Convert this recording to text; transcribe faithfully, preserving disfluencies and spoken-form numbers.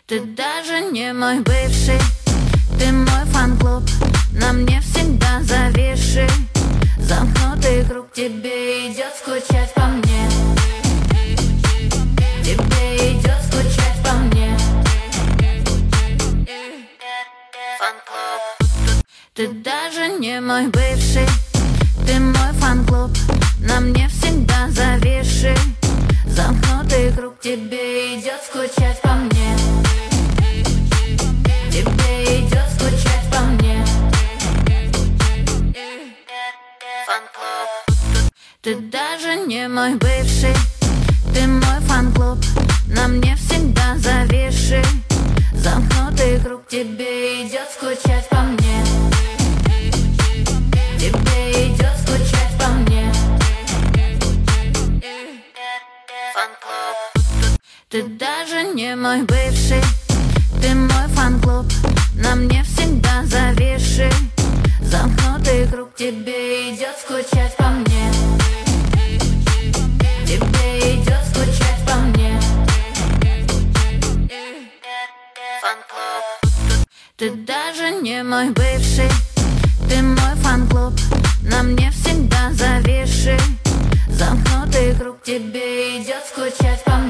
Ты даже не мой бывший, ты мой фан-клуб, на мне всегда зависший. Замкнутый круг, тебе идет скучать по мне. Тебе идет скучать по мне. Фан-клуб. Ты даже не мой бывший, ты мой фан-клуб, на мне всегда зависший. Замкнутый круг, тебе идет скучать по мне. Тебе идет скучать по мне. Фан-клуб. Ты даже не мой бывший, ты мой фан-клуб, на мне всегда зависший. Замкнутый круг, тебе идет скучать по мне. Тебе идет скучать по мне. Фан-клуб. Ты даже не мой бывший, ты мой фан-клуб, на мне всегда зависший. Замкнутый круг, тебе идет скучать по мне. Тебе идет скучать по мне. Фан-клуб. Ты даже не мой бывший, ты мой фан-клуб, на мне всегда зависший. Замкнутый круг, тебе идет скучать по мне.